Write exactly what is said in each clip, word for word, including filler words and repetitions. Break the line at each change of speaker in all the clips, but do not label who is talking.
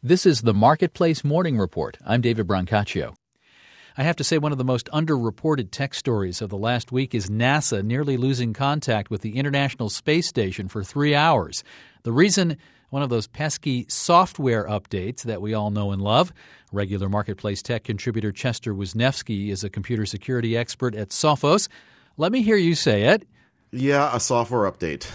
This is the Marketplace Morning Report. I'm David Brancaccio. I have to say one of the most underreported tech stories of the last week is NASA nearly losing contact with the International Space Station for three hours. The reason, one of those pesky software updates that we all know and love. Regular Marketplace Tech contributor Chester Wisniewski is a computer security expert at Sophos. Let me hear you say it.
Yeah, a software update.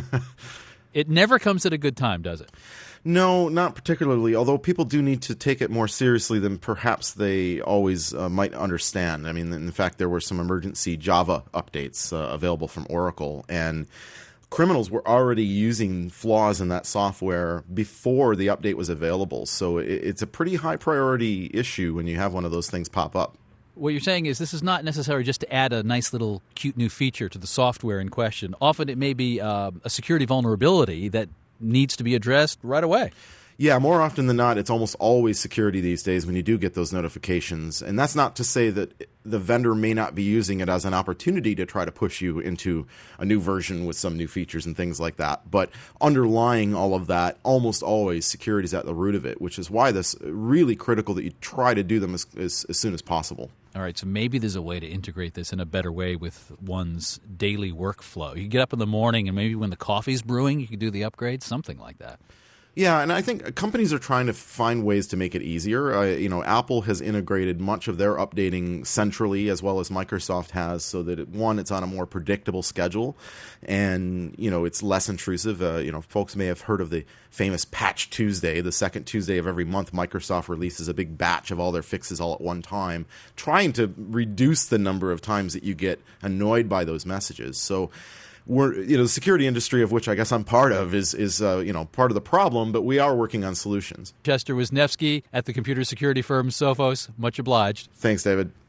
It never comes at a good time, does it?
No, not particularly, although people do need to take it more seriously than perhaps they always uh, might understand. I mean, in fact, there were some emergency Java updates uh, available from Oracle, and criminals were already using flaws in that software before the update was available. So it, it's a pretty high priority issue when you have one of those things pop up.
What you're saying is this is not necessary just to add a nice little cute new feature to the software in question. Often it may be uh, a security vulnerability that needs to be addressed right away.
Yeah, more often than not, it's almost always security these days when you do get those notifications. And that's not to say that the vendor may not be using it as an opportunity to try to push you into a new version with some new features and things like that. But underlying all of that, almost always security is at the root of it, which is why this really critical that you try to do them as, as, as soon as possible.
All right, so maybe there's a way to integrate this in a better way with one's daily workflow. You get up in the morning and maybe when the coffee's brewing, you can do the upgrade, something like that.
Yeah, and I think companies are trying to find ways to make it easier. Uh, you know, Apple has integrated much of their updating centrally as well as Microsoft has, so that, it, one, it's on a more predictable schedule and, you know, it's less intrusive. Uh, you know, folks may have heard of the famous Patch Tuesday. The second Tuesday of every month, Microsoft releases a big batch of all their fixes all at one time, trying to reduce the number of times that you get annoyed by those messages. So we're, you know, the security industry, of which I guess I'm part of, is, is uh, you know, part of the problem, but we are working on solutions.
Chester Wisniewski at the computer security firm Sophos. Much obliged.
Thanks, David.